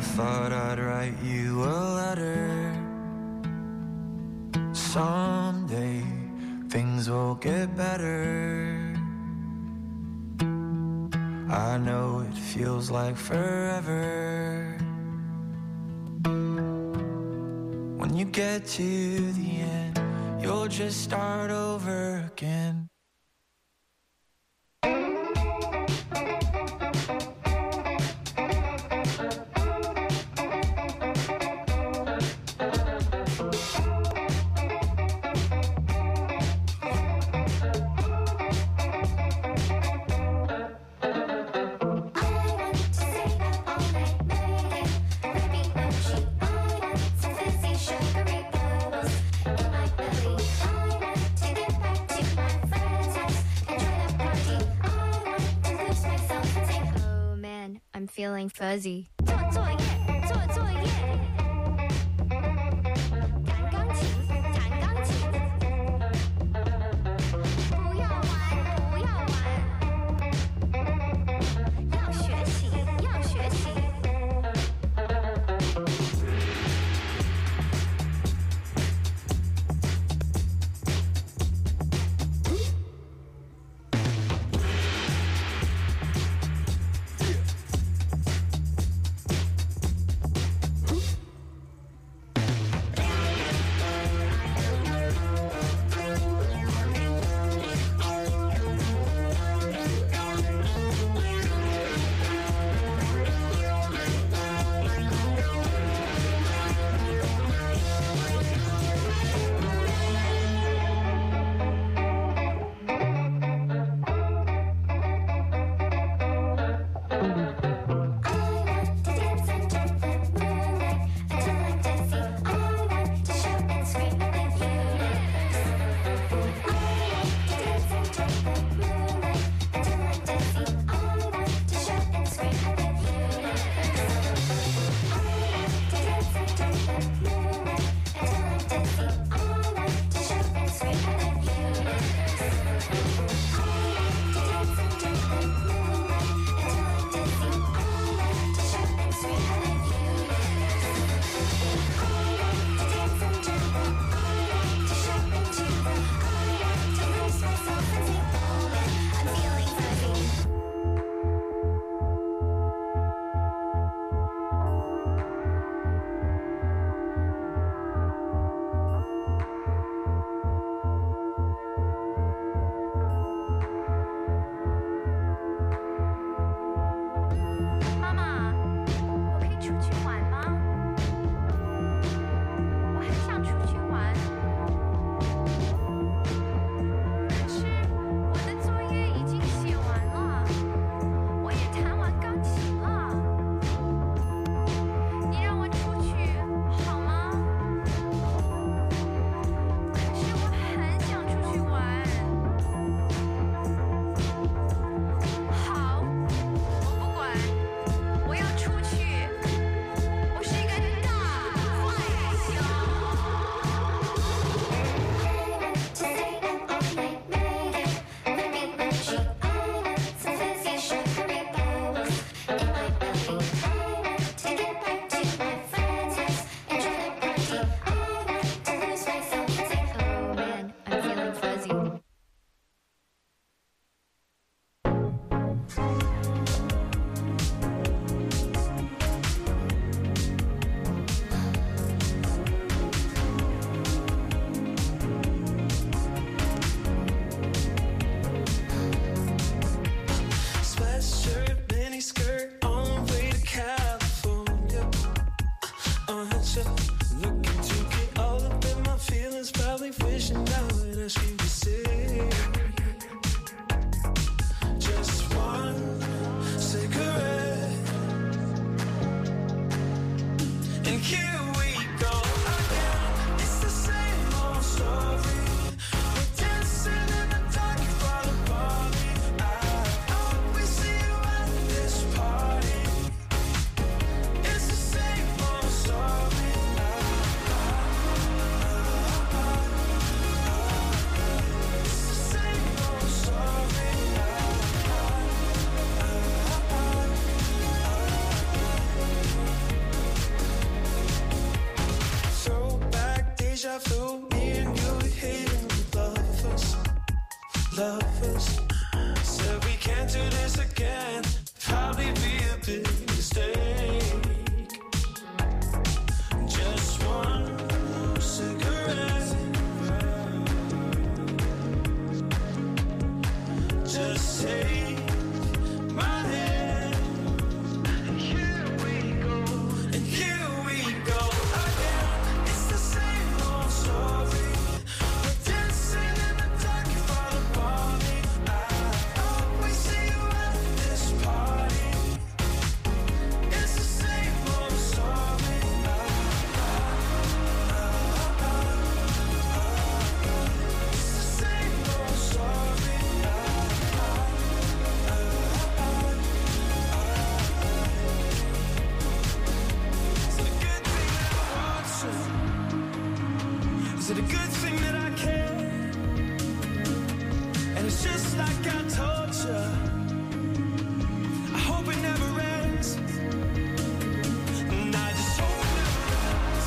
thought I'd write you a letter. Someday things will get better. I know it feels like forever. When you get to the end, you'll just start over again. Feeling fuzzy. 做作业，做作业。弹钢琴，弹钢琴。不要玩，不要玩。要学习，要学习。 after me and you were hating with lovers, lovers. Said we can't do this again, probably be a big mistake. Just one cigarette, just take my hand, and here we go, and here we go again. It's the same old story. We're dancing in the dark, you fall upon me. I always see you at this party. It's the same old story. It's the same old story. Is it a good thing that I care? And it's just like I told you, I hope it never ends. And I just hope it never ends.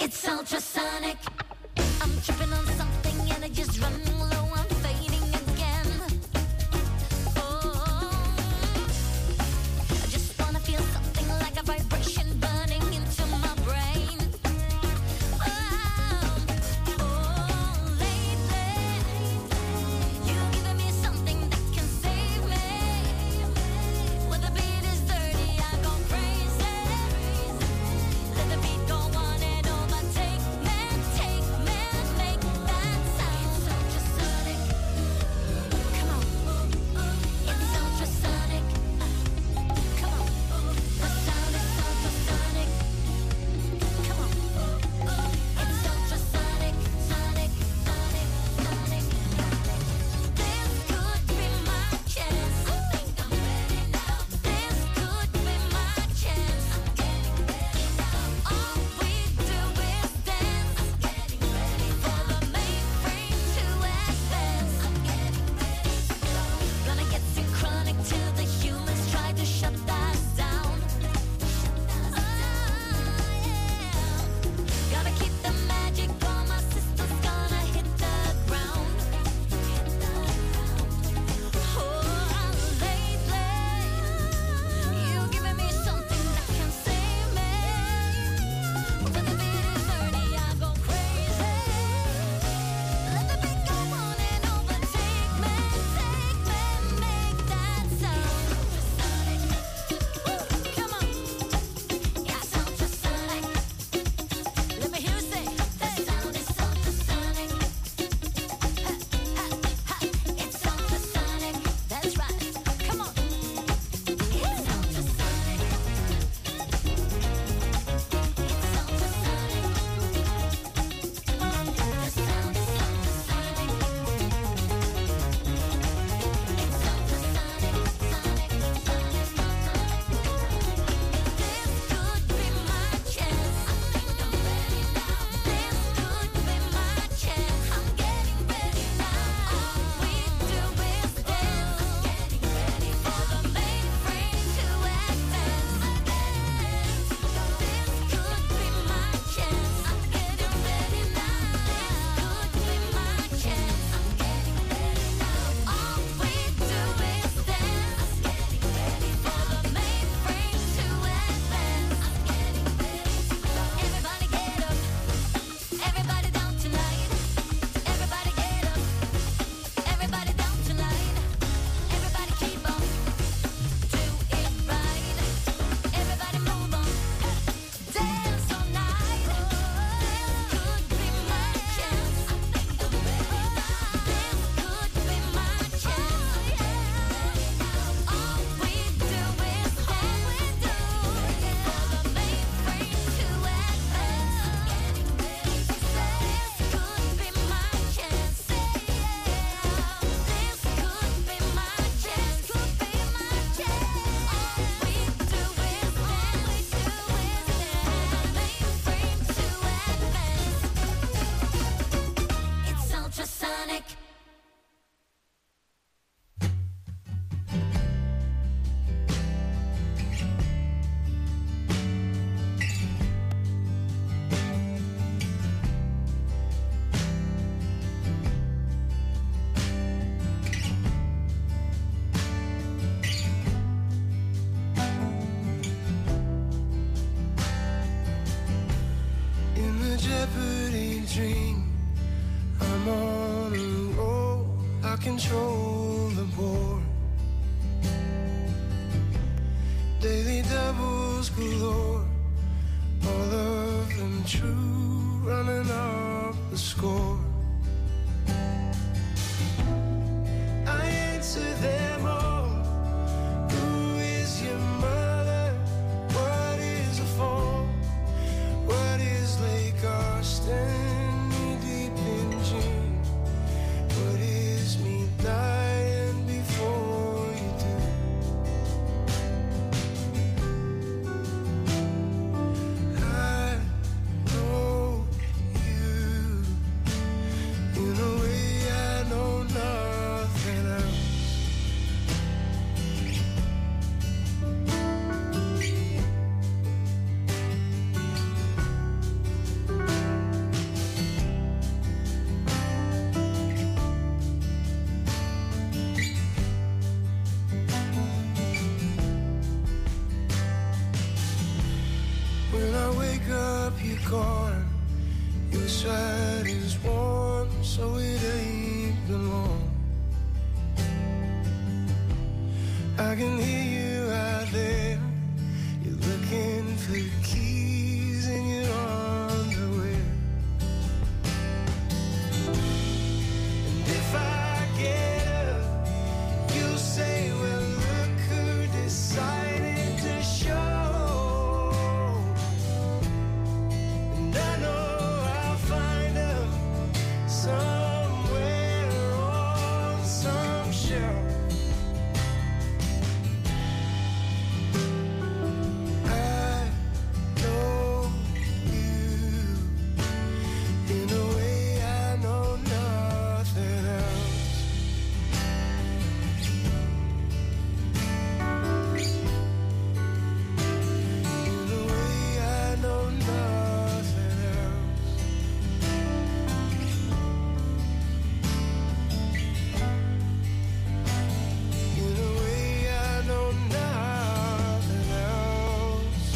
It's ultrasonic. I'm tripping on something and it just running low. I'm fading again. Oh, I just wanna feel something like a vibration burning into my brain. Oh, lately you're giving me something that can save me. When the beat is dirty, I go crazy. Let the beat go on and overtake me, make that sound. It's ultrasonic. Come on, it's ultrasonic. Come on, the sound is ultrasonic. Come on, it's ultrasonic, sonic, sonic, sonic. This could be my chance. I think I'm ready now. This could be my chance. I'm getting ready now. All we do is dance. I'm getting ready for the mainframe to advance. I'm getting ready to go. Gonna get synchronic till the humans try to shut us down. Oh, yeah. Gotta keep the magic or my sister's gonna hit the ground. Oh, lately you're giving me something that can save me. When the beat is dirty, I go crazy. Let the beat go on and overtake me, make that sound. Ultrasonic. Come on. It's ultrasonic. Let me hear you say, the sound is ultrasonic. It's ultrasonic. That's right. Come on. It's ultrasonic. It's ultrasonic. The sound is ultrasonic. It's ultrasonic, sonic, sonic, sonic. This could be my chance. I think I'm ready now. This could be my chance. I'm getting ready now. All we do is dance. I'm getting ready for the mainframe to advance. This could be my chance. I'm getting ready now. This could be my chance. I'm getting ready now. All we do is dance. I'm getting ready for the mainframe to advance. I'm getting ready to go. Everybody get up. Everybody down tonight. Everybody get up. Everybody down tonight. Everybody keep on. Do it right. Everybody move on. Dance all night. This could be my chance. I think I'm ready now. This could be my chance. All we do is dance. For the mainframe to advance. Getting ready to say, this could be my chance. This could be my chance. Could be my chance. All we do is dance. For the mainframe to advance. It's ultrasonic. In the Jeopardy dream, I'm on a roll. I control the board. Daily doubles galore, all of them true, running up the score. I answer them all. Who is your mother? What is a fall? What is Lake Austin? Knee deep in June. What is me dying before you do? I know you gone. Your side is warm, so it ain't been long. I can hear you out there. You're looking for the keys in your underwear. And if I get up, you'll say, well, look who decided to show. And I know I'll find her somewhere on some shelf. I know you in a way I know nothing else. In a way I know nothing else. In a way I know nothing else.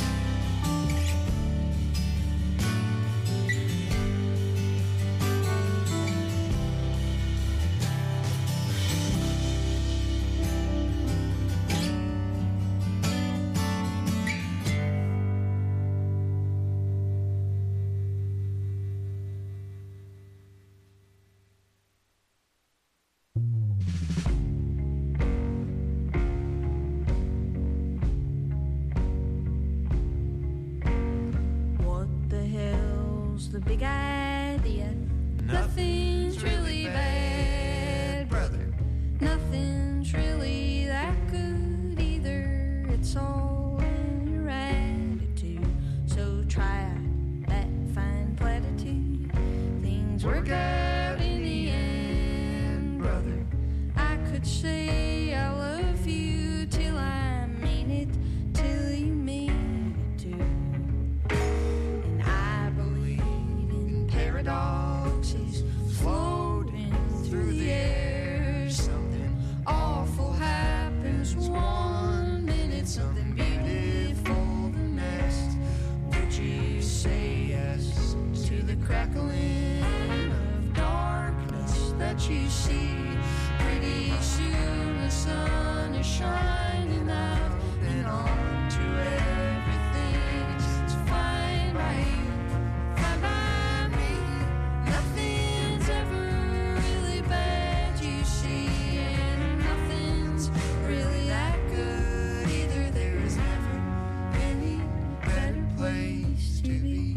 What the hell's the big idea? Nothing's really bad, brother. Nothing's really that good either. It's all in your attitude. So try that fine platitude. Things work out in the end, brother. I could say I love you till I mean it, till you mean it too. And I believe in paradoxes floating through the air. Something awful happens one minute, something beautiful the next. Would you say yes to the crackling of darkness that you see? Pretty soon the sun is shining out and on to everything. It's fine by you, fine by me. Nothing's ever really bad, you see, and nothing's really that good either. There is never any better place to be.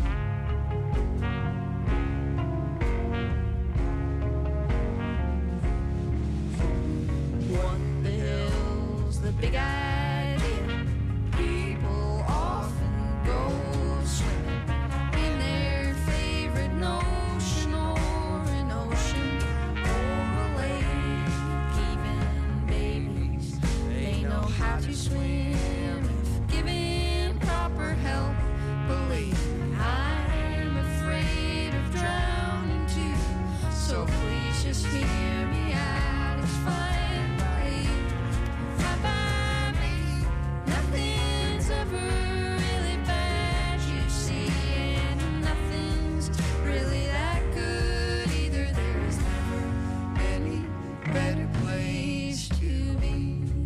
What the hell's the big idea? People often go swimming in their favorite notion or an ocean or a lake. Even babies, they know how to swim if given proper help. Believe me, I'm afraid of drowning too. So please just hear me out. It's fine by you, fine by me. Nothing's ever really bad, you see, and nothing's really that good either. There is never any better place to be.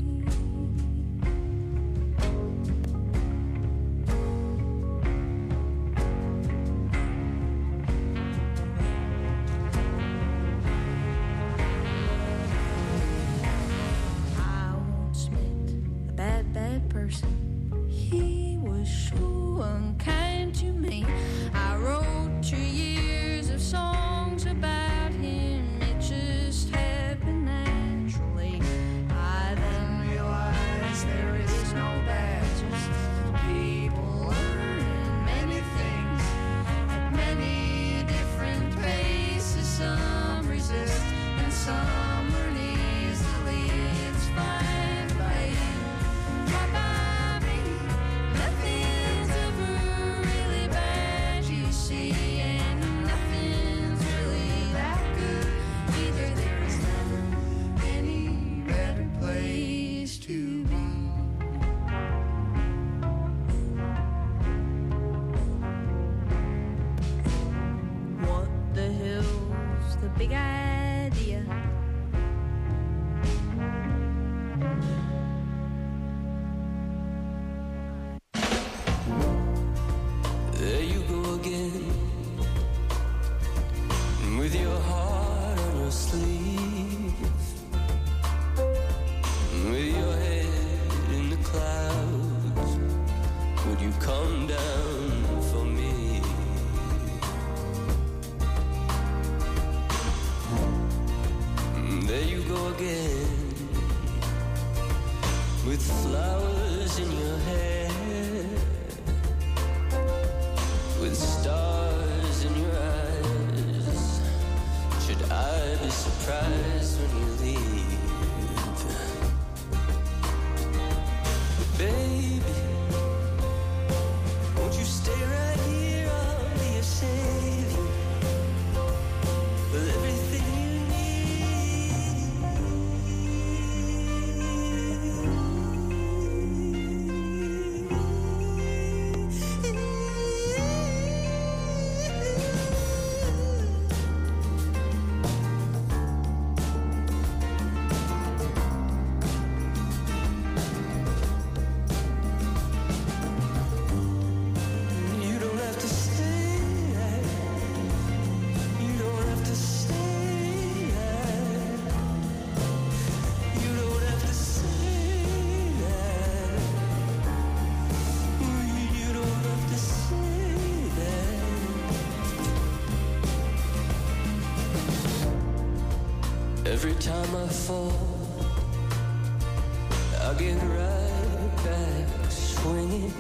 I once met a bad, bad person. He was so unkind to me. I wrote 2 years of songs about him. It just happened naturally. I then realized there is no bad, just people learning many things at many different paces. Some resist and some learn easily. It's fine by you, fine by me. Nothing's ever really bad, you see, and nothing's really that good either. There is never any better place to be. big idea. There you go again, with your heart on your sleeve, with your head in the clouds. Would you come down for me? There you go again, with flowers in your hair, with stars in your eyes. Should I be surprised when you leave? Baby, won't you stay right here? I'll be your savior with everything you You don't have to stay. You don't have to stay. You don't have to say that. You don't have to say that. Every time I fall, I get right back swinging,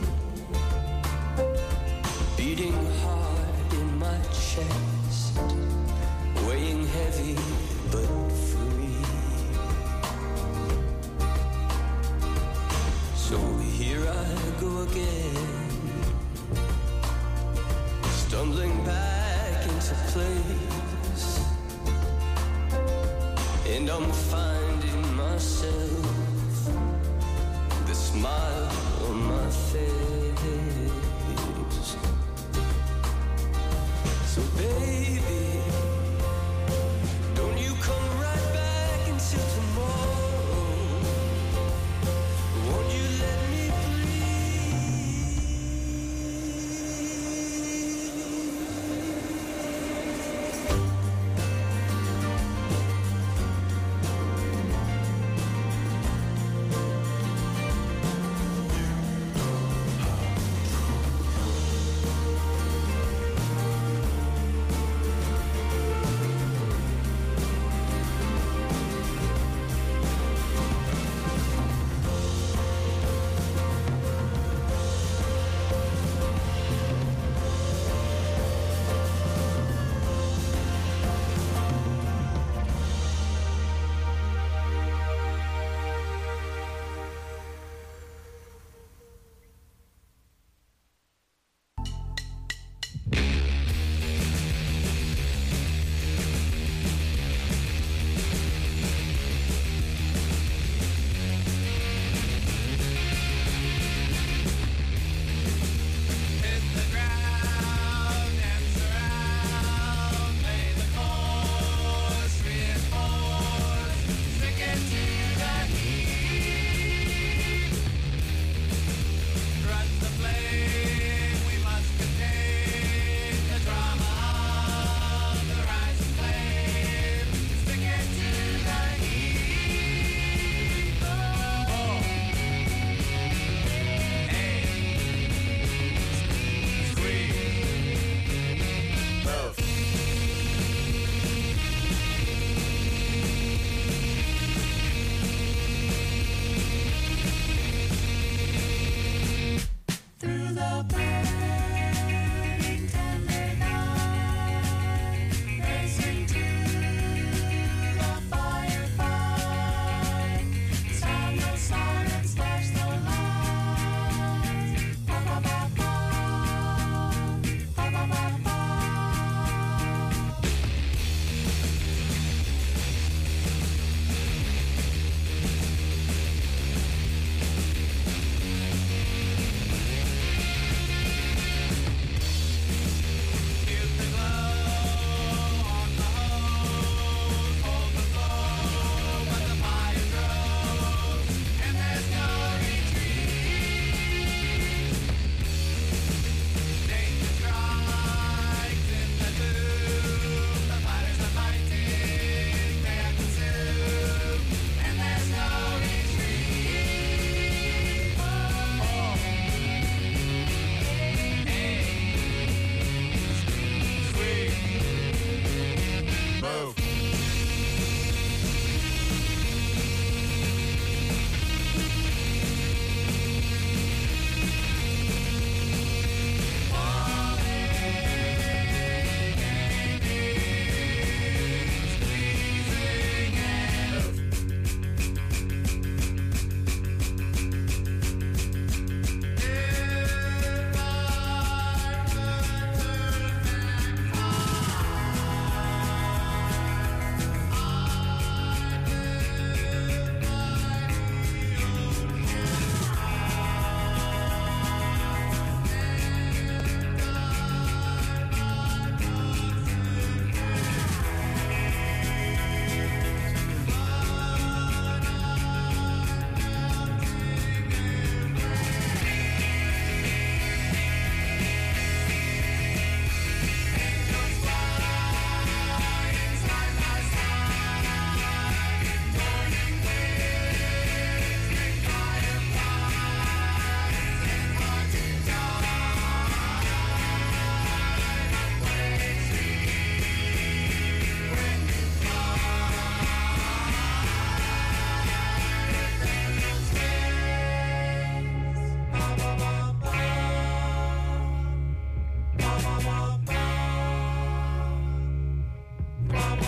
beating hard in my chest, weighing heavy but free. So here I go again, stumbling back into place, and I'm finding myself, the smile on my face. So baby, don't you come right back until tomorrow. Won't you let me breathe?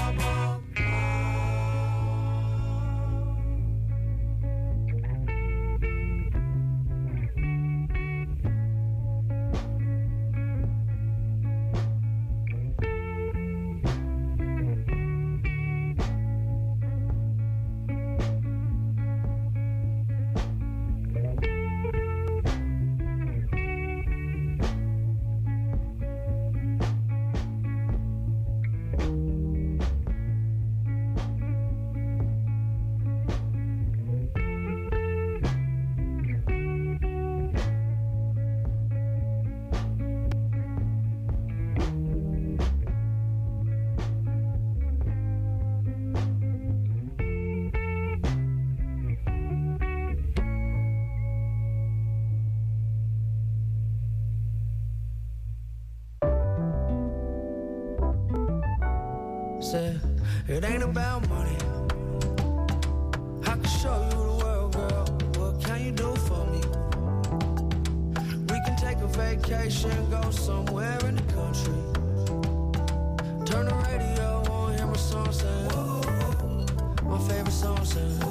Said, it ain't about money. I can show you the world, girl. What can you do for me? We can take a vacation, go somewhere in the country. Turn the radio on, hear my song saying, my favorite song saying.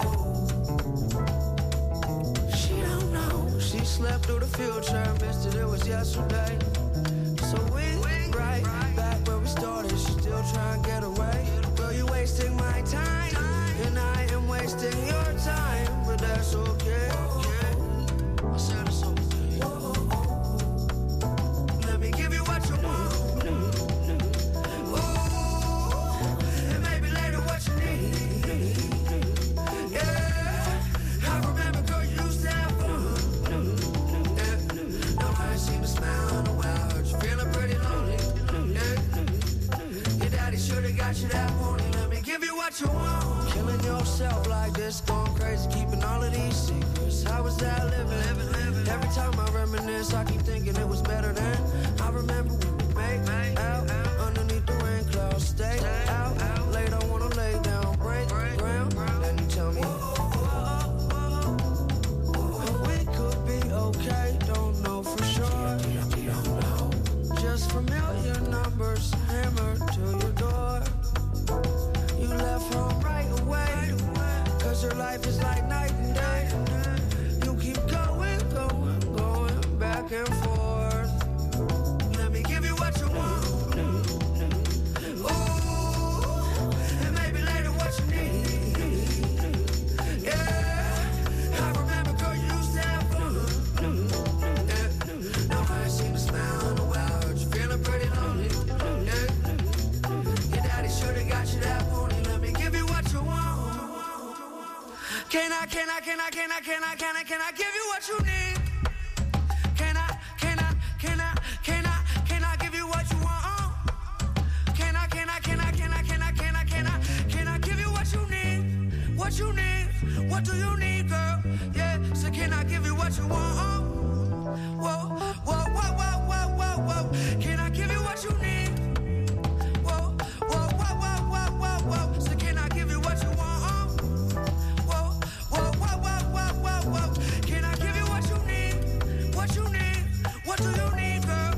She don't know, she slept through the future, missed it was yesterday. So we right back where we started. She still trying to get away. Girl, you wasting my time, and I am wasting your time, but that's okay. I said it's okay. Let me give you what you want. Ooh, and maybe later what you need. Yeah, I remember, girl, you used to have fun. Yeah, now I ain't seen a smile in a while. Heard you feeling pretty lonely. Yeah, your daddy should've got you that morning. Let me give you what you want. Killing yourself like this, going crazy, keeping all of these secrets. How was that living? Every time I reminisce, I keep thinking it was better then. I remember when we made out underneath the rain clouds. Stay out late, I wanna lay down, break ground. Then you tell me we could be okay, don't know for sure. Just familiar numbers hammered to your door. You left home right away, cause your life is like night and day. You keep going back and forth. Let me give you what you want. Ooh, and maybe later what you need. Yeah, I remember, girl, you used to have fun. Yeah, now I ain't seen a smile in a while. Heard you feeling pretty lonely. Yeah, your daddy should've got you that morning. Let me give you what you want. Can I give you what you need? Can I give you what you want? Can I give you what you need? What you need? What do you need, girl? Yeah, so can I give you what you want? Whoa. Can I give you what you need? Whoa. So can I give you what you want? Whoa. Can I give you what you need? What you need? What do you need, girl?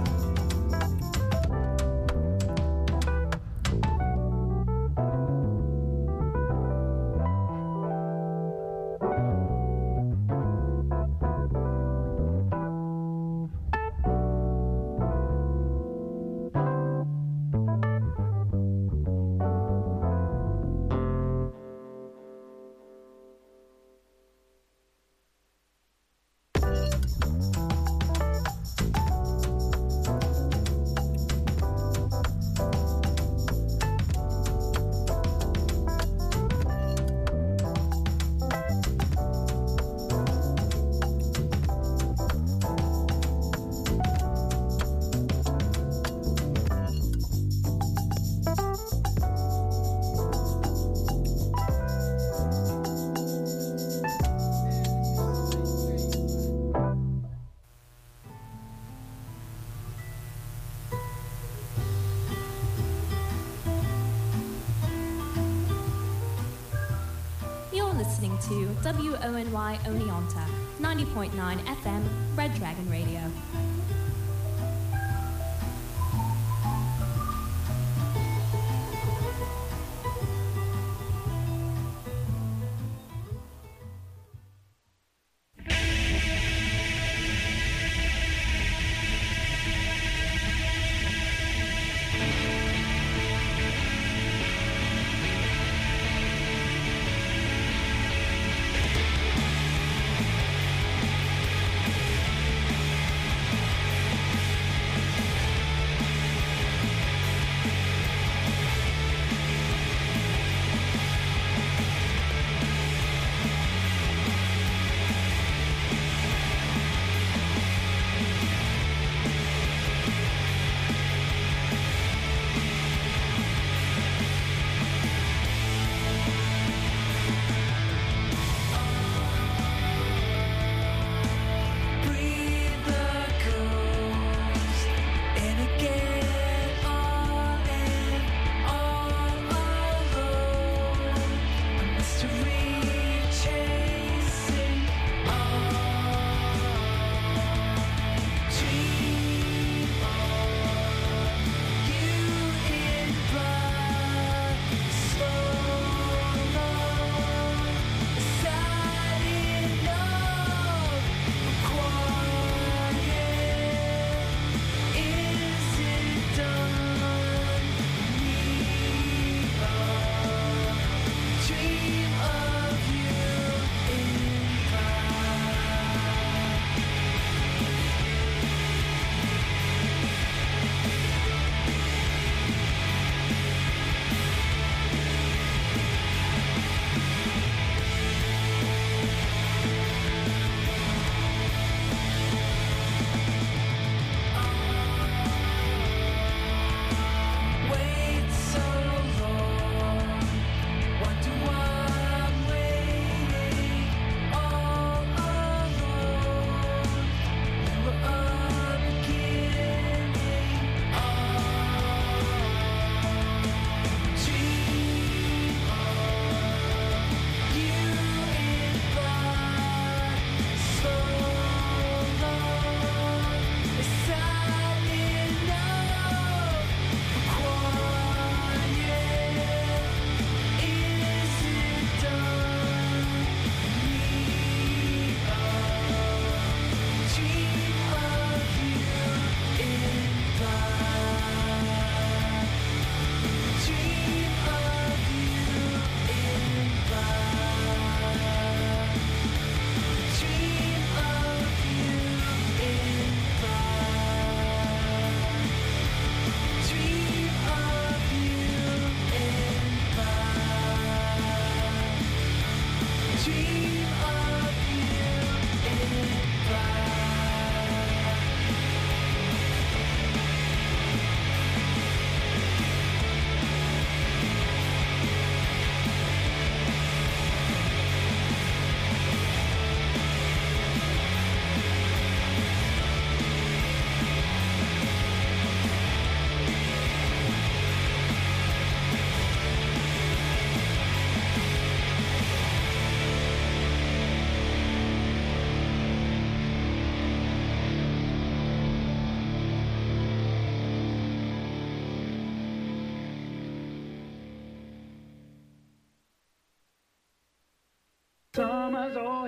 You're listening to WONY Oneonta, 90.9 FM, Red Dragon Radio.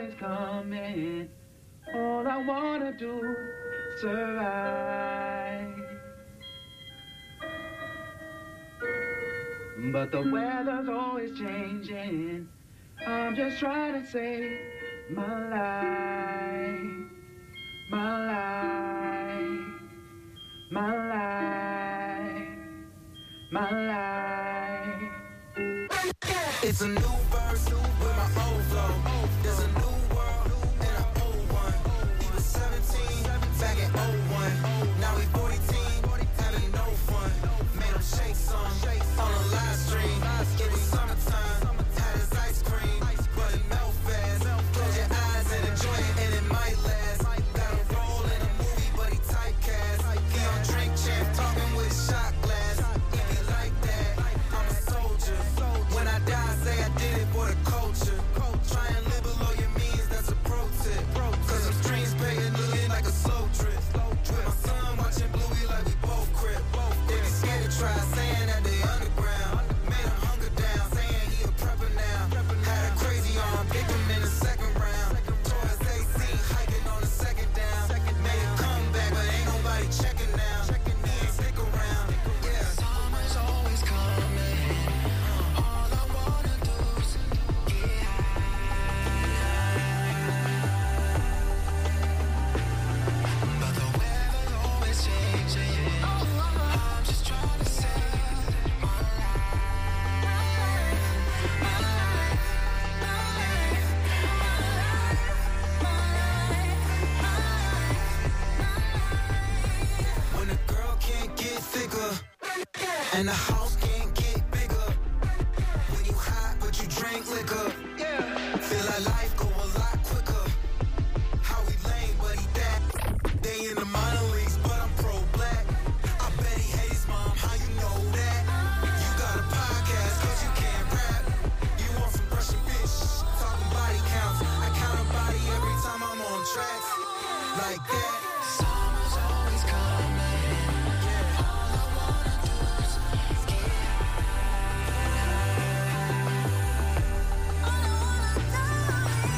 always coming. All I wanna do is survive. But the weather's always changing. I'm just trying to save my life, my life, my life, my life. It's a new verse with my old flow. There's a new world and an old one. We was 17 back in 01. Now we 14, having no fun. Made him shake some on a live stream. It was summertime, had his ice cream, but it melt fast. Close your eyes and enjoy it, and it might last. Got a role in a movie, but he typecast. He on Drink Champ, talking with shot glass. If you like that, I'm a soldier. When I die, say I did it for the culture. Try and live below your means, that's a pro tip. Cause some streams paying looking like a slow drip. With my son watching Bluey like we both crip. They be scared to try saying that they underground. Made him hunker down, saying he a prepper now. Had a crazy arm, picked him in the second round. Tore his AC, hiking on the second down. Made a comeback, but ain't nobody checking now. He ain't stick around. Yeah. Summer's always coming. All I wanna do is get high. But the weather's always changing. I'm just trying to save my life. My life. My life. My life. When a girl can't get thicker and the house can't get bigger. When you hot but you drink liquor. Feel like life go a lot quicker. How we lame but he that. They in the minor leagues but I'm pro-black. I bet he hates mom, how you know that? You got a podcast cause you can't rap. You want some Russian bitch, talking body counts. I count a body every time I'm on tracks. Like that. Summer's always coming. All I wanna do is get high. All I wanna do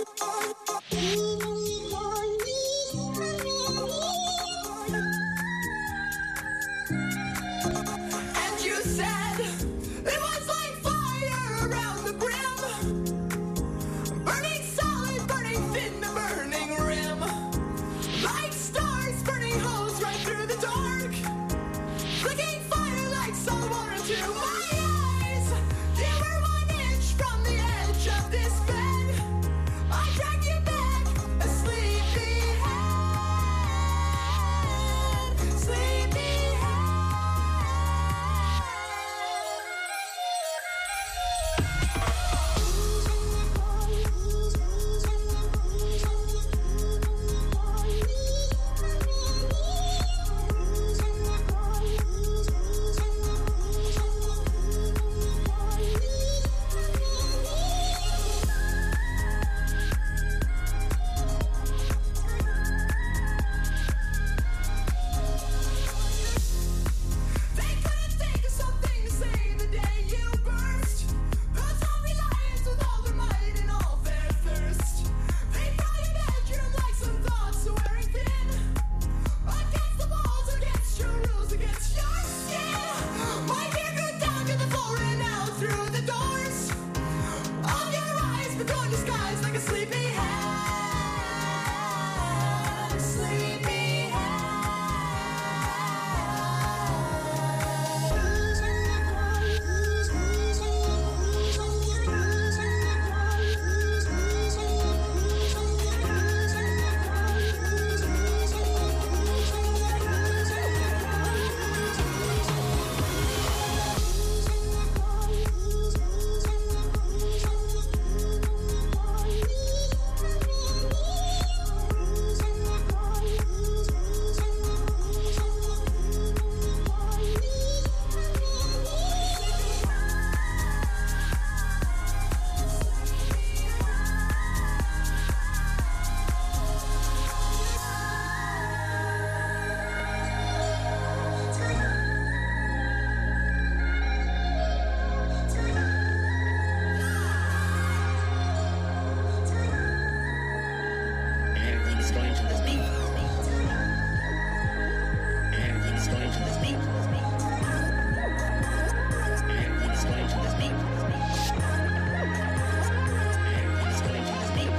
And you said it was like fire around the brim, burning solid, burning thin, the burning rim, like stars burning holes right through the dark, flicking fire like salt water to my eyes. You were 1 inch from the edge of this bed. I dragged you back, a sleepyhead, sleepyhead. They couldn't think of something to say the day you burst. Those zombie lions with all their might and all their thirst. They fill your bedroom like some thoughts wearing thin. Against the walls, against your rules, against your skin. My hair grew down to the floor and out through the doors of your eyes, but gone disguised like a sleepyhead. Everything's going to this beat. Everything's going to this beat. Everything's going to this beat. Everything's going to this beat.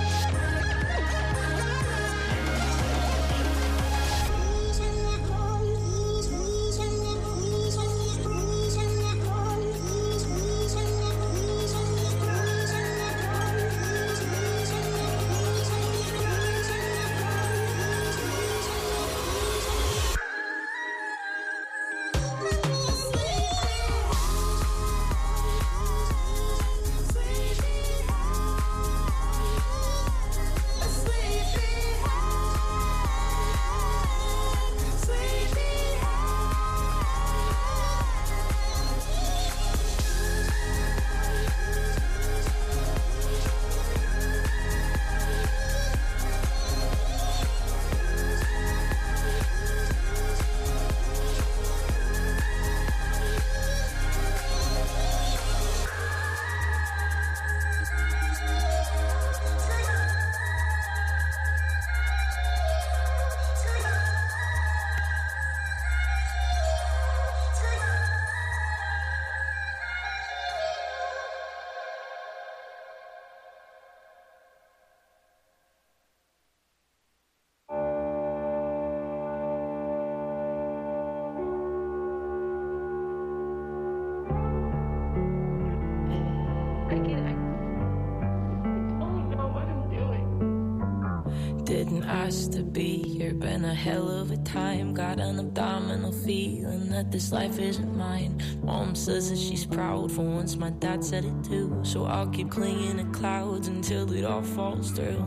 Didn't ask to be here, been a hell of a time. Got an abdominal feeling that this life isn't mine. Mom says that she's proud for once, my dad said it too. So I'll keep clinging to clouds until it all falls through.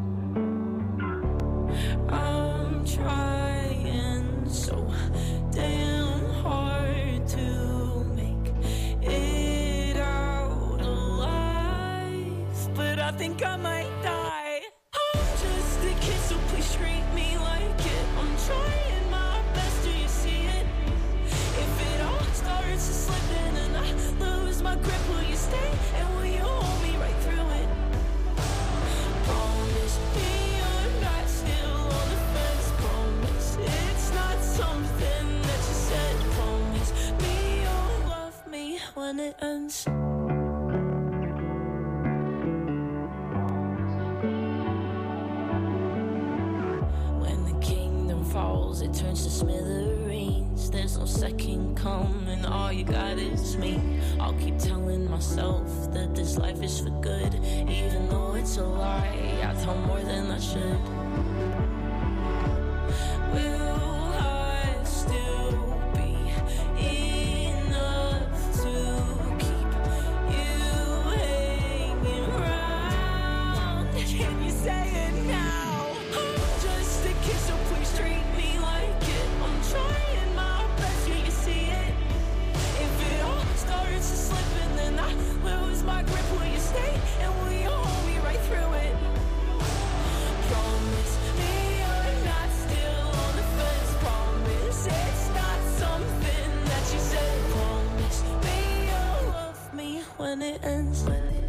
I'm trying so damn hard to make it out alive, but I think I might die. I'm just a kid, so please treat me like it. I'm trying my best, do you see it? If it all starts to slipping and I lose my grip, will you stay and will you hold me right through it? smashed to smithereens. There's no second coming, all you got is me. I'll keep telling myself that this life is for good, even though it's a lie. I tell more than I should. Will I still be enough to keep you hanging around? Can you say it now? I'm just a kid, so please treat me like it. I'm trying my best, can you see it? If it all starts to slip and then I lose my grip, will you stay and will you hold me right through it? Promise me you're not still on the fence. Promise it's not something that you said. Promise me you'll love me when it ends.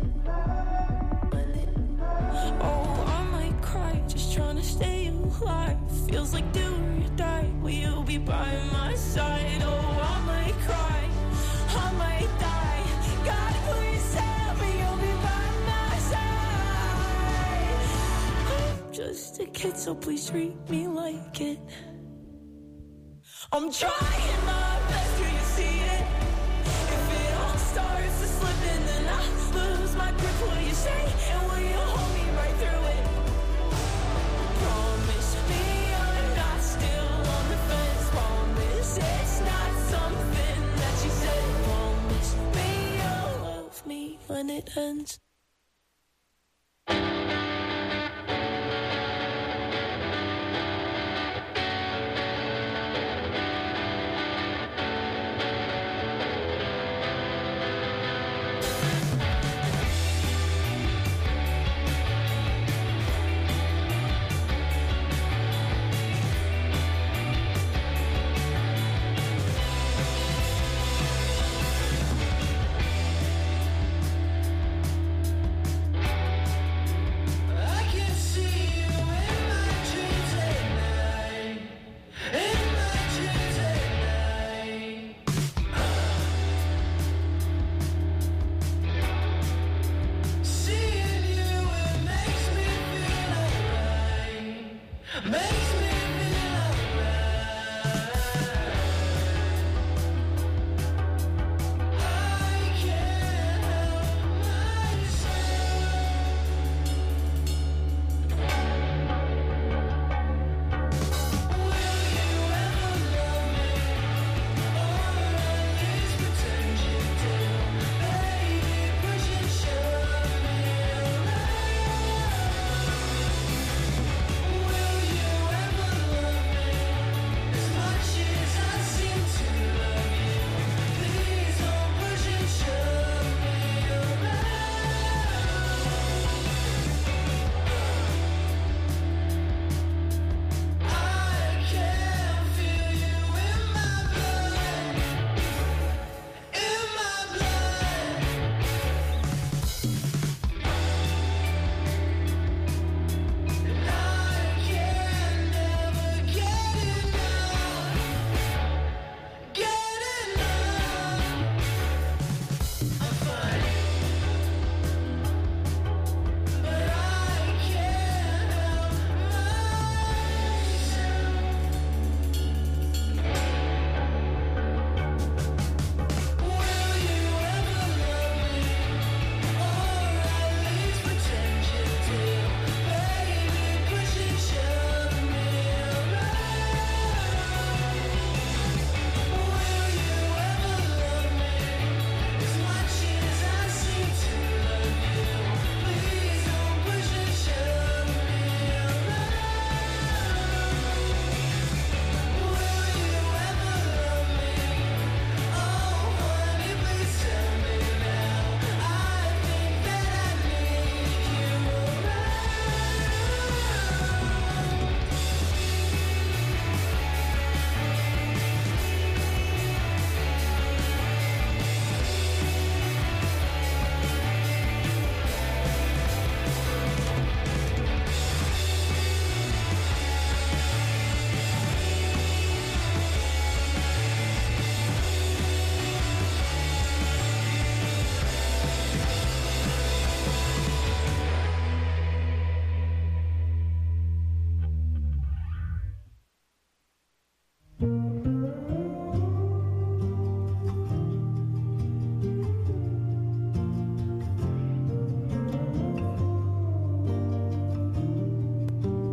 Oh, I might cry just trying to stay alive. Feels like do or die. Will you be by my side? Oh, I might cry, I might die. God, please help me, you'll be by my side. I'm just a kid, so please treat me like it. I'm trying my best, can you see it? If it all starts to slip and then I lose my grip, will you stay and will you hold me right through it? Promise me you're not still on the fence. Promise it's not something that you said. Promise me you'll love me when it ends.